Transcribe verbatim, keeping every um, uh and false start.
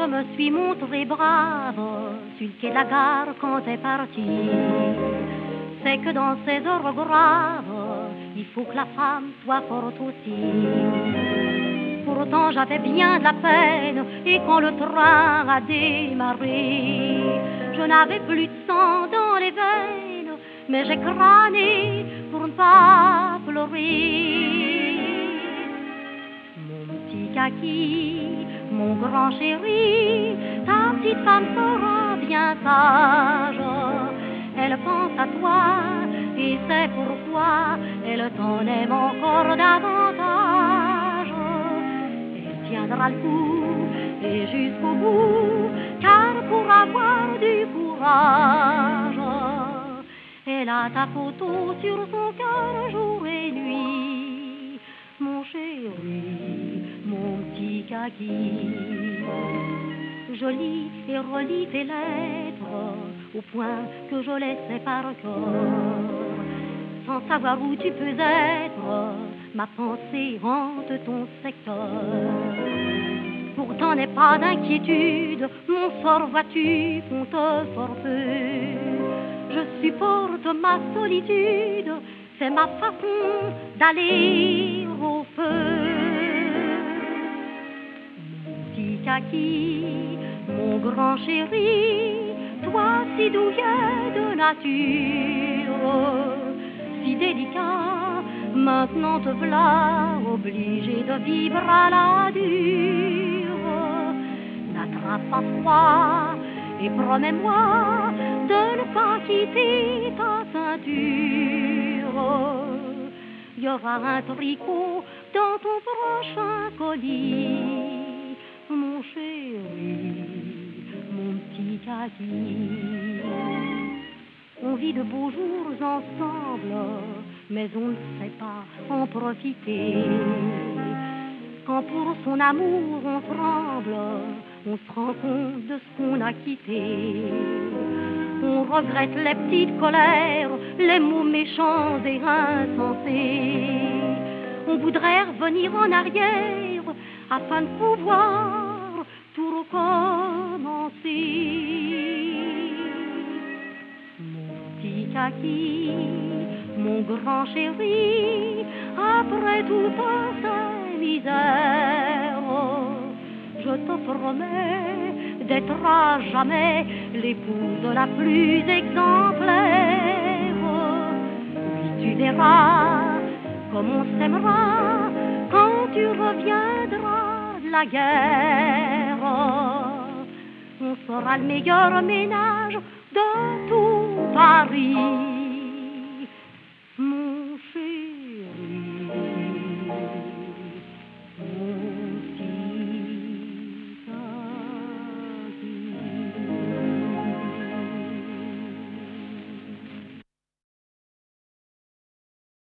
me suis montrée brave sur le quai de la gare quand t'es parti. C'est que dans ces heures graves, il faut que la femme soit forte aussi. Pourtant j'avais bien de la peine, et quand le train a démarré, je n'avais plus de sang dans les veines, mais j'ai crâné pour ne pas pleurer. Mon petit kaki, mon grand chéri, ta petite femme sera bien sage. Elle pense à toi et c'est pourquoi elle t'en aime encore davantage. Elle tiendra le coup et jusqu'au bout, car pour avoir du courage, elle a ta photo sur son cœur jour et nuit. Mon chéri, mon petit kaki, je lis et relis tes lettres au point que je les sais par cœur. Sans savoir où tu peux être, ma pensée hante ton secteur. Pourtant n'aie pas d'inquiétude, mon sort vois-tu compte fort peu. Je supporte ma solitude, c'est ma façon d'aller au feu. Mon petit kaki, mon grand chéri, toi si douillet de nature, si délicat, maintenant te voilà obligé de vivre à la dure. N'attrape pas froid et promets-moi de ne pas quitter ta ceinture. Il y aura un tricot dans ton prochain colis, mon chéri, mon petit kaki. On vit de beaux jours ensemble, mais on ne sait pas en profiter. Quand pour son amour on tremble, on se rend compte de ce qu'on a quitté. On regrette les petites colères, les mots méchants et insensés. On voudrait revenir en arrière afin de pouvoir tout recommencer. Mon petit kaki, mon grand chéri, après toute ces misères, je te promets d'être à jamais l'épouse la plus exemplaire. Puis tu verras comme on s'aimera quand tu reviendras de la guerre. On sera le meilleur ménage de tout Paris.